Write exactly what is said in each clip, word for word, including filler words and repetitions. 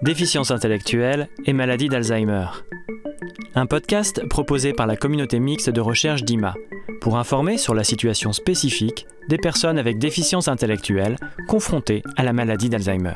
déficience intellectuelle et maladie d'Alzheimer. Un podcast proposé par la communauté mixte de recherche d'I M A pour informer sur la situation spécifique des personnes avec déficience intellectuelle confrontées à la maladie d'Alzheimer.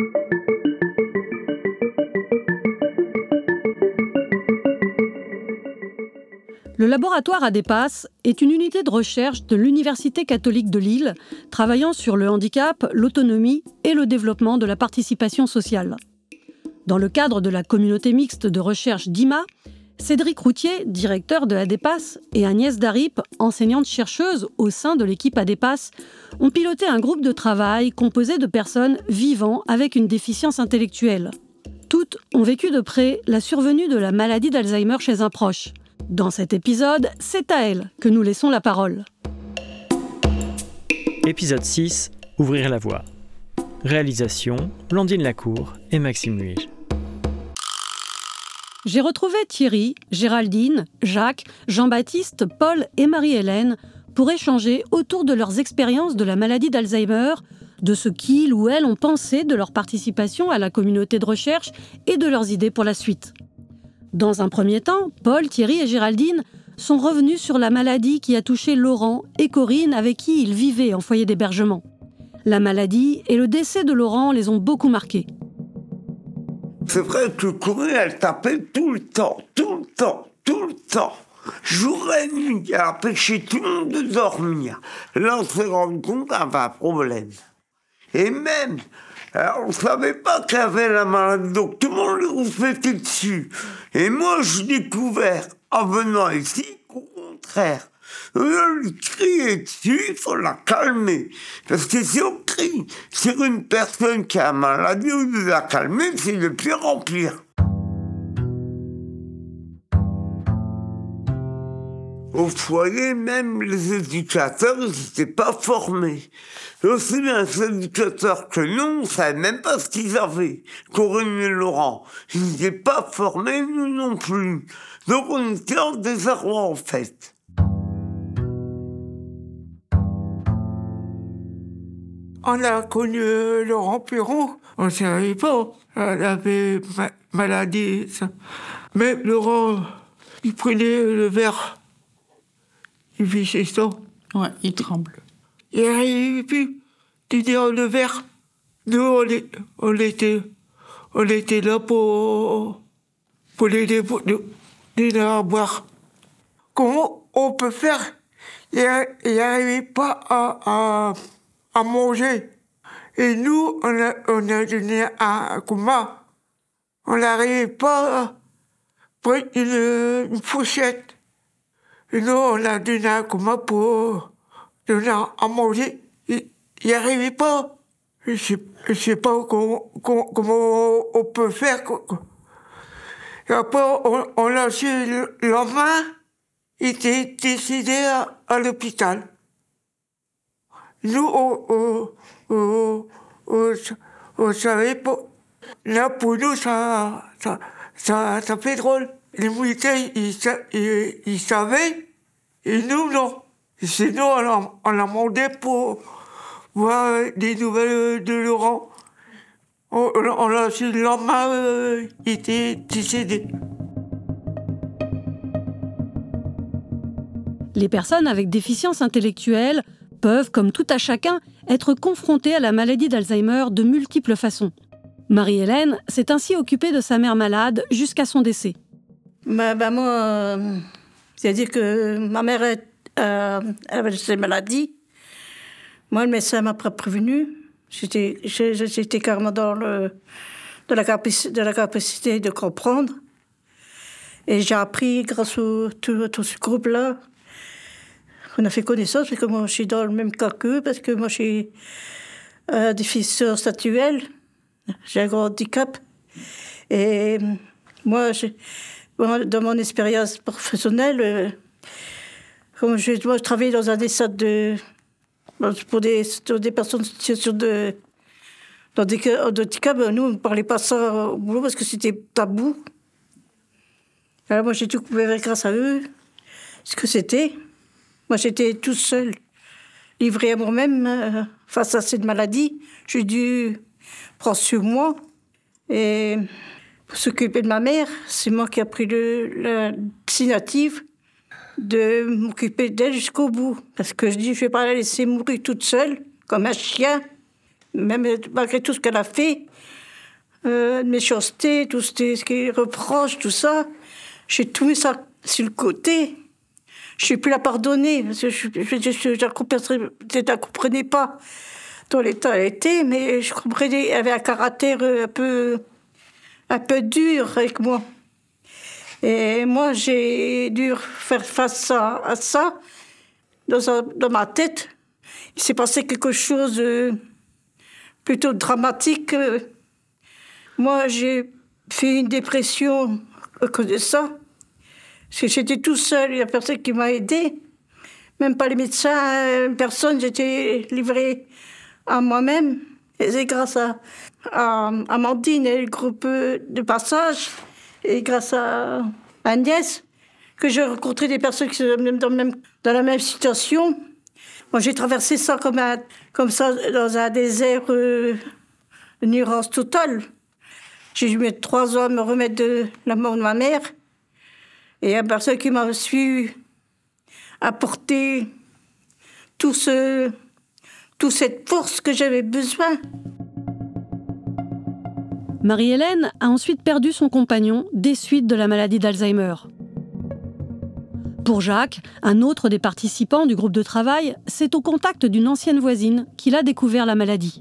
Le laboratoire ADEPAS est une unité de recherche de l'Université catholique de Lille travaillant sur le handicap, l'autonomie et le développement de la participation sociale. Dans le cadre de la communauté mixte de recherche d'I M A, Cédric Routier, directeur de ADEPAS, et Agnès Darip, enseignante-chercheuse au sein de l'équipe ADEPAS, ont piloté un groupe de travail composé de personnes vivant avec une déficience intellectuelle. Toutes ont vécu de près la survenue de la maladie d'Alzheimer chez un proche. Dans cet épisode, c'est à elles que nous laissons la parole. Épisode six, Ouvrir la voie. Réalisation, Blandine Lacour et Maxime Luige. J'ai retrouvé Thierry, Géraldine, Jacques, Jean-Baptiste, Paul et Marie-Hélène pour échanger autour de leurs expériences de la maladie d'Alzheimer, de ce qu'ils ou elles ont pensé de leur participation à la communauté de recherche et de leurs idées pour la suite. Dans un premier temps, Paul, Thierry et Géraldine sont revenus sur la maladie qui a touché Laurent et Corinne avec qui ils vivaient en foyer d'hébergement. La maladie et le décès de Laurent les ont beaucoup marqués. C'est vrai que Corinne, elle tapait tout le temps, tout le temps, tout le temps. Jour et nuit, elle empêchait tout le monde de dormir. Là, on s'est rendu compte qu'elle avait un problème. Et même, alors, on ne savait pas qu'elle avait la maladie, donc tout le monde lui rouspétait dessus. Et moi, j'ai découvert, en venant ici, qu'au contraire, on lui criait dessus, il faut la calmer. Parce que si on crie sur une personne qui a la maladie, on veut la calmer, c'est de pire en pire. Au foyer, même les éducateurs, ils n'étaient pas formés. Aussi bien les éducateurs que nous, on ne savait même pas ce qu'ils avaient. Corinne et Laurent, ils n'étaient pas formés, nous non plus. Donc on était en désarroi, en fait. On a connu euh, Laurent Perron, on ne savait pas, elle avait ma- maladie, ça. Mais Laurent, il prenait le verre, il fichait ça. Ouais, il tremble. Il n'arrivait plus de dire le verre. Nous, on, est, on, était, on était là pour, pour l'aider, pour l'aider à boire. Comment on peut faire? Il n'arrivait pas à... à à manger. Et nous, on a, on a donné un coma. On n'arrivait pas à prendre une, une fourchette. Et nous, on a donné un coma pour donner à manger. Il n'y arrivait pas. Je ne sais pas comment, comment, comment on peut faire. Et après, on, on a su le lendemain, il était décédé à, à l'hôpital. Nous, on, on, on, on, on savait pas. Là, pour nous, ça, ça, ça, ça fait drôle. Les militaires, ils, ils, ils savaient, et nous, non. Et c'est nous, on a, on a demandé pour voir des nouvelles de Laurent. On, on a su le lendemain, euh, il était décédé. Les personnes avec déficience intellectuelle peuvent, comme tout à chacun, être confrontées à la maladie d'Alzheimer de multiples façons. Marie-Hélène s'est ainsi occupée de sa mère malade jusqu'à son décès. Bah, bah moi, euh, c'est-à-dire que ma mère euh, elle avait cette maladie. Moi, le médecin m'a pas prévenu. J'étais, j'étais carrément dans le, de, la capaci- de la capacité de comprendre. Et j'ai appris, grâce au, tout, tout ce groupe-là, on a fait connaissance, parce que moi, je suis dans le même cas qu'eux, parce que moi, je suis euh, déficience intellectuelle, j'ai un grand handicap. Et moi, je, dans mon expérience professionnelle, euh, comme je, moi, je travaillais dans un essai de, pour des, des personnes en situation de, de handicap. Nous, on ne parlait pas ça au boulot, parce que c'était tabou. Alors moi, j'ai découvert grâce à eux ce que c'était. Moi, j'étais toute seule, livrée à moi-même euh, face à cette maladie. J'ai dû prendre sur moi. Et pour s'occuper de ma mère, c'est moi qui ai pris le, la décision de m'occuper d'elle jusqu'au bout. Parce que je dis, je ne vais pas la laisser mourir toute seule, comme un chien, même malgré tout ce qu'elle a fait, euh, de méchanceté, tout ce, ce qui est reproche, tout ça. J'ai tout mis ça sur le côté. Je ne suis plus la pardonner, parce que je ne la comprenais pas dans l'état elle était, mais je comprenais, elle avait un caractère un peu, un peu dur avec moi. Et moi, j'ai dû faire face à, à ça dans, un, dans ma tête. Il s'est passé quelque chose de plutôt dramatique. Moi, j'ai fait une dépression à cause de ça. Parce que j'étais tout seul, il n'y a personne qui m'a aidé. Même pas les médecins, personne, j'étais livrée à moi-même. Et c'est grâce à, à Amandine et le groupe de passage, et grâce à Agnès, que j'ai rencontré des personnes qui sont dans, même, dans la même situation. Moi, j'ai traversé ça comme, un, comme ça dans un désert, euh, une ignorance totale. J'ai dû mettre trois ans à me remettre de la mort de ma mère. Et il y a personne qui m'a su apporter tout ce, toute cette force que j'avais besoin. Marie-Hélène a ensuite perdu son compagnon des suites de la maladie d'Alzheimer. Pour Jacques, un autre des participants du groupe de travail, c'est au contact d'une ancienne voisine qu'il a découvert la maladie.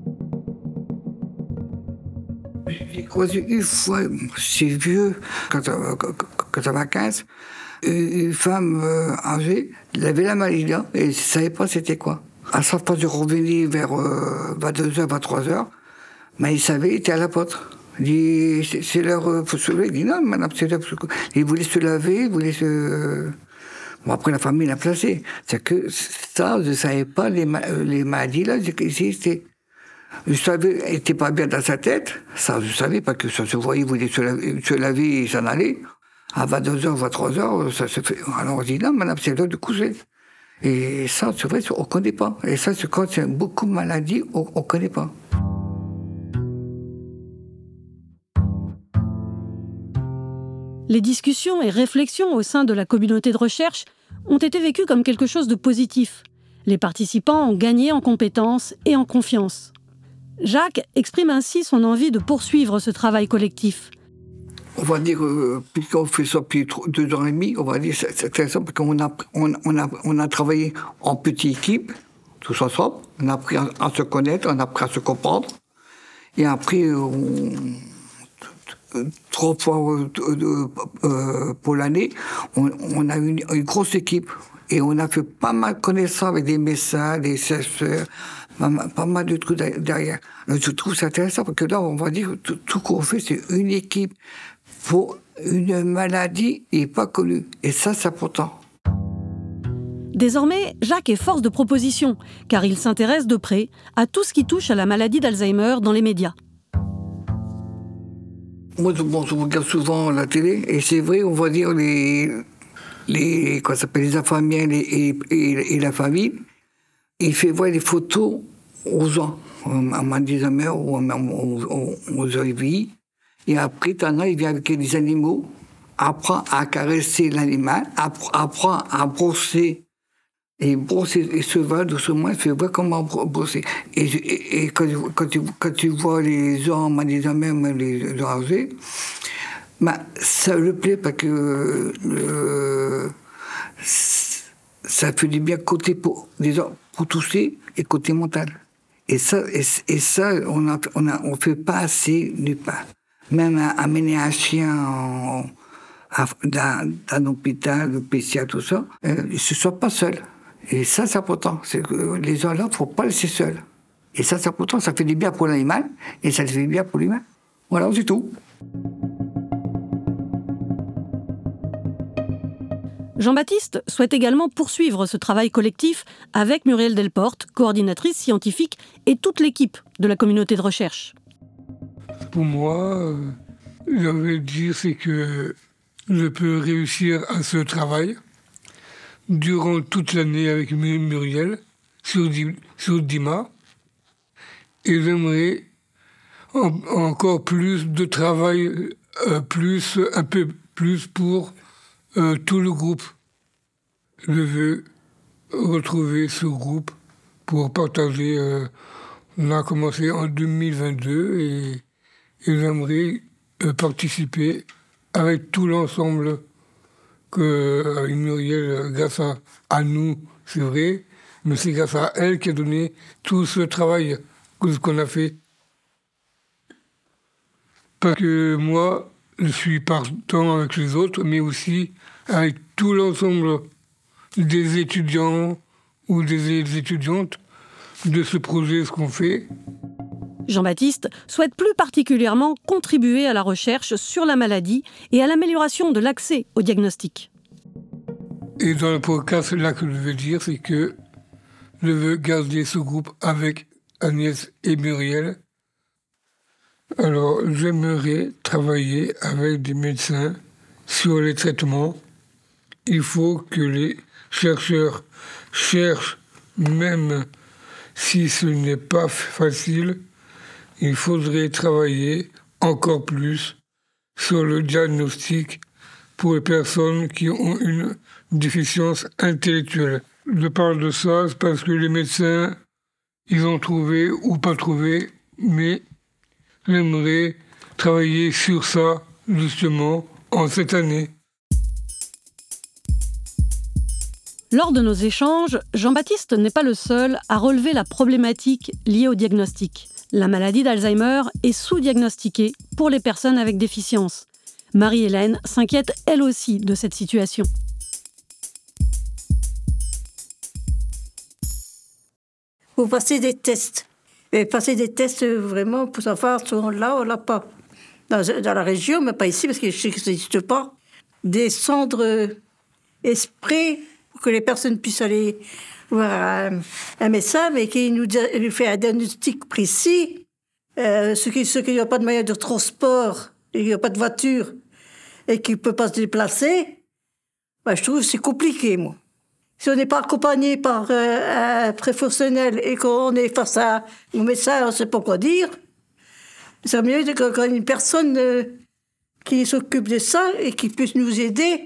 J'ai croisé une fois, c'est vieux, quatre-vingt-quinze, une femme âgée, elle avait la maladie et elle ne savait pas c'était quoi. À chaque fois de revenir vers vingt-deux heures, vingt-trois heures, mais il savait, il était à la porte. Il dit, c'est l'heure, il faut se lever. Il dit, non, madame, c'est l'heure. Il voulait se laver, il voulait se... Bon, après, la famille l'a placé. C'est que ça, je ne savais pas, les, les maladies, là, existaient. Je savais, elle n'était pas bien dans sa tête. Ça, je savais, parce que ça se voyait, il voulait se laver, se laver et s'en aller. À vingt-deux heures, vingt-trois heures, ça se fait. Alors, on dit, non, madame, c'est l'heure de coucher. Et ça, c'est vrai, on ne connaît pas. Et ça, c'est quand il y a beaucoup de maladies, on ne connaît pas. Les discussions et réflexions au sein de la communauté de recherche ont été vécues comme quelque chose de positif. Les participants ont gagné en compétences et en confiance. Jacques exprime ainsi son envie de poursuivre ce travail collectif. On va dire, euh, puisqu'on fait ça depuis deux ans et demi, on va dire, c'est, c'est intéressant parce qu'on a, on, on a, on a travaillé en petite équipe, tous ensemble, on a appris à, à se connaître, on a appris à se comprendre, et après, on... trois fois euh, euh, pour l'année, on, on a une, une grosse équipe et on a fait pas mal de connaissances avec des médecins, des chercheurs, pas, pas mal de trucs derrière. Alors, je trouve ça intéressant parce que là, on va dire tout, tout qu'on fait, c'est une équipe pour une maladie et pas connue. Et ça, c'est important. Désormais, Jacques est force de proposition, car il s'intéresse de près à tout ce qui touche à la maladie d'Alzheimer dans les médias. Moi, bon, je regarde souvent la télé, et c'est vrai, on va dire, les, les, quoi ça s'appelle, les infirmières et, et, et la famille, il fait voir les photos aux gens, à Alzheimer ou aux O I V I, et après, t'en as, il vient avec les animaux, apprend à caresser l'animal, apprend à brosser, et brosser, et se va doucement, il fait voir comment brosser. Et, et, et quand, quand, tu, quand tu vois les gens, même les gens âgés, ben, ça lui plaît parce que euh, ça fait du bien côté pour, déjà, pour tousser et côté mental. Et ça, et, et ça on ne on a, on fait pas assez nulle part. Même amener un chien en, dans, dans un hôpital, le P C A, tout ça, euh, il ne se sent pas seul. Et ça, c'est important. C'est que les gens là, il ne faut pas laisser seuls. Et ça, c'est important. Ça fait du bien pour l'animal et ça fait du bien pour l'humain. Voilà, c'est tout. Jean-Baptiste souhaite également poursuivre ce travail collectif avec Muriel Delporte, coordinatrice scientifique, et toute l'équipe de la communauté de recherche. Pour moi, euh, j'ai envie de dire, c'est que je peux réussir à ce travail durant toute l'année avec Muriel sur, sur D I M A. Et j'aimerais en, encore plus de travail, euh, plus, un peu plus pour euh, tout le groupe. Je veux retrouver ce groupe pour partager. Euh, on a commencé en deux mille vingt-deux et, et j'aimerais euh, participer avec tout l'ensemble que avec Muriel, grâce à, à nous, c'est vrai, mais c'est grâce à elle qui a donné tout ce travail que, qu'on a fait. Parce que moi, je suis partant avec les autres, mais aussi avec tout l'ensemble des étudiants ou des étudiantes de ce projet, ce qu'on fait. Jean-Baptiste souhaite plus particulièrement contribuer à la recherche sur la maladie et à l'amélioration de l'accès au diagnostic. Et dans le podcast, là que je veux dire, c'est que je veux garder ce groupe avec Agnès et Muriel. Alors, j'aimerais travailler avec des médecins sur les traitements. Il faut que les chercheurs cherchent, même si ce n'est pas facile, il faudrait travailler encore plus sur le diagnostic pour les personnes qui ont une déficience intellectuelle. Je parle de ça parce que les médecins, ils ont trouvé ou pas trouvé, mais j'aimerais travailler sur ça, justement, en cette année. Lors de nos échanges, Jean-Baptiste n'est pas le seul à relever la problématique liée au diagnostic. La maladie d'Alzheimer est sous-diagnostiquée pour les personnes avec déficience. Marie-Hélène s'inquiète elle aussi de cette situation. Vous passez des tests. Et passer des tests vraiment pour savoir si on l'a ou on l'a pas. Dans, dans la région, mais pas ici parce que je sais que ça n'existe pas. Des cendres exprès pour que les personnes puissent aller voir un, un médecin, mais qui nous, lui fait un diagnostic précis. Euh, ceux qui ceux qui n'ont pas de moyen de transport, et qui n'ont pas de voiture, et qui ne peuvent pas se déplacer, ben, je trouve que c'est compliqué, moi. Si on n'est pas accompagné par euh, un professionnel et qu'on est face à un médecin, on ne sait pas quoi dire, c'est mieux quand une personne euh, qui s'occupe de ça et qui puisse nous aider.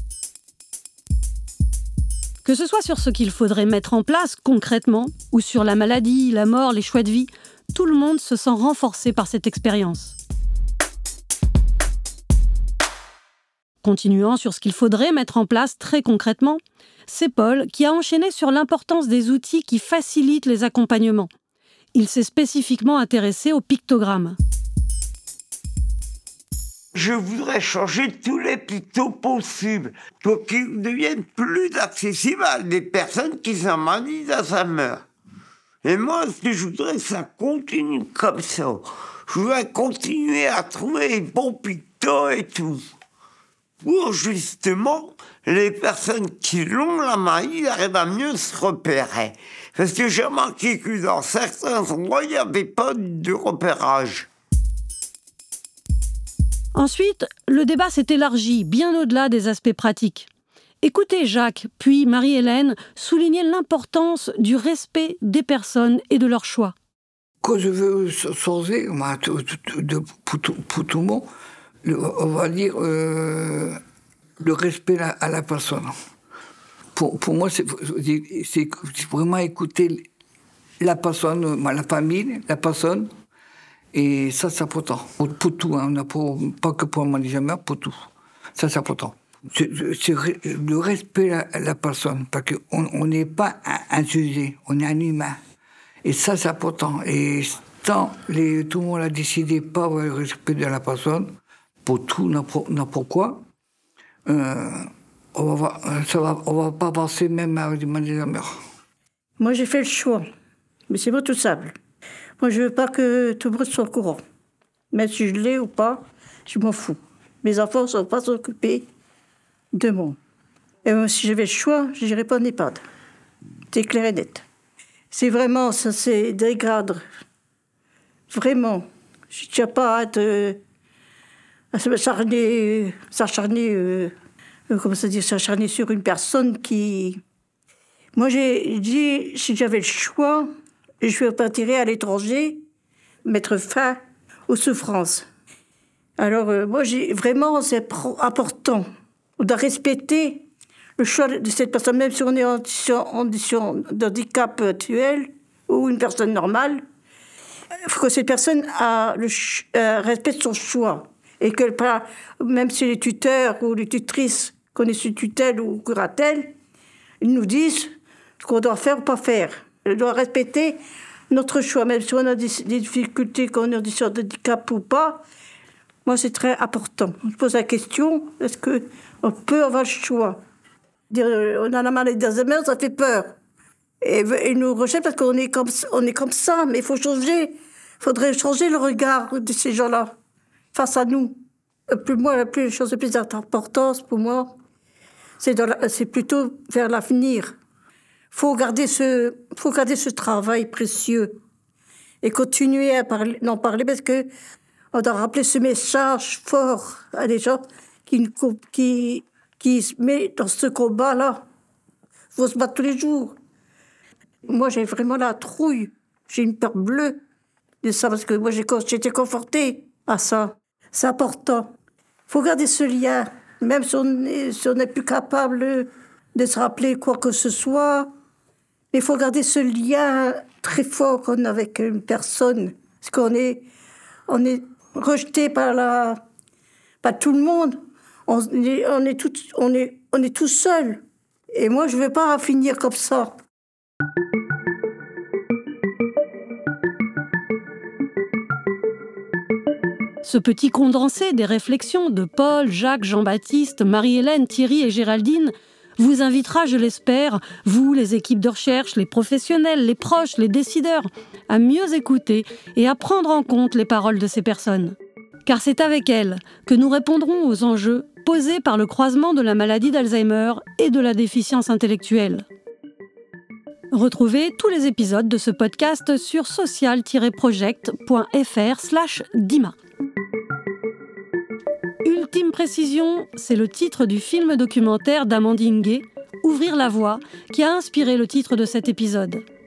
Que ce soit sur ce qu'il faudrait mettre en place concrètement, ou sur la maladie, la mort, les choix de vie, tout le monde se sent renforcé par cette expérience. Continuant sur ce qu'il faudrait mettre en place très concrètement, c'est Paul qui a enchaîné sur l'importance des outils qui facilitent les accompagnements. Il s'est spécifiquement intéressé au pictogramme. Je voudrais changer tous les pictos possibles pour qu'ils deviennent plus accessibles à des personnes qui sont malades d'Alzheimer. Et moi, ce que je voudrais, ça continue comme ça. Je voudrais continuer à trouver les bons pictos et tout. Pour justement, les personnes qui l'ont la maladie arrivent à mieux se repérer. Parce que j'ai remarqué que dans certains endroits, il n'y avait pas de repérage. Ensuite, le débat s'est élargi bien au-delà des aspects pratiques. Écoutez Jacques, puis Marie-Hélène souligner l'importance du respect des personnes et de leurs choix. Quand je veux changer, pour tout le monde, on va dire euh, le respect à la personne. Pour, pour moi, c'est, c'est vraiment écouter la personne, la famille, la personne. Et ça, c'est important. Pour, pour tout, hein, pour, pas que pour le Alzheimer, pour tout. Ça, c'est important. C'est, c'est le respect à la personne, parce qu'on n'est pas un, un sujet, on est un humain. Et ça, c'est important. Et tant les, tout le monde a décidé pas avoir le respect de la personne, pour tout, n'importe quoi, euh, on va, ça va, on va pas passer même avec des Alzheimer. Moi, j'ai fait le choix, mais c'est moi tout simple. Moi, je veux pas que tout le monde soit au courant. Même si je l'ai ou pas, je m'en fous. Mes enfants ne sont pas occupés de moi. Et moi, si j'avais le choix, je n'irais pas en EHPAD. C'est clair et net. C'est vraiment, ça c'est dégrade. Vraiment. Je ne tiens pas à être... à s'acharner, s'acharner, euh, comment ça dit, s'acharner sur une personne qui... Moi, j'ai dit, si j'avais le choix, je vais partir à l'étranger, mettre fin aux souffrances. Alors, euh, moi, j'ai, vraiment, c'est pro- important de respecter le choix de cette personne, même si on est en condition de handicap actuel ou une personne normale. Il faut que cette personne a le ch- euh, respecte son choix. Et que, même si les tuteurs ou les tutrices connaissent une tutelle ou curatelle, ils nous disent ce qu'on doit faire ou pas faire. On doit respecter notre choix, même si on a des, des difficultés, qu'on est en condition de handicap ou pas. Moi, c'est très important. On se pose la question, est-ce qu'on peut avoir le choix? Dire, on a la maladie d'Alzheimer, ça fait peur. Et ils nous rejettent parce qu'on est comme, on est comme ça, mais il faut changer. Il faudrait changer le regard de ces gens-là face à nous. Pour moi, la plus, chose de plus d'importance pour moi, c'est, dans la, c'est plutôt vers l'avenir. Il faut garder ce, faut garder ce travail précieux et continuer à parler, d'en parler parce que on doit rappeler ce message fort à des gens qui, qui, qui se mettent dans ce combat-là. Il faut se battre tous les jours. Moi, j'ai vraiment la trouille. J'ai une peur bleue de ça parce que moi, j'ai, j'étais confortée à ça. C'est important. Il faut garder ce lien, même si on n'est si on n'est plus capable de se rappeler quoi que ce soit. Il faut garder ce lien très fort qu'on a avec une personne. Parce qu'on est, on est rejeté par, la, par tout le monde. On est, on est, tout, on est, on est tout seul. Et moi, je ne veux pas finir comme ça. Ce petit condensé des réflexions de Paul, Jacques, Jean-Baptiste, Marie-Hélène, Thierry et Géraldine vous invitera, je l'espère, vous, les équipes de recherche, les professionnels, les proches, les décideurs, à mieux écouter et à prendre en compte les paroles de ces personnes. Car c'est avec elles que nous répondrons aux enjeux posés par le croisement de la maladie d'Alzheimer et de la déficience intellectuelle. Retrouvez tous les épisodes de ce podcast sur social tiret project point f r slash dima. Ultime précision, c'est le titre du film documentaire d'Amandine Gay, Ouvrir la voie, qui a inspiré le titre de cet épisode.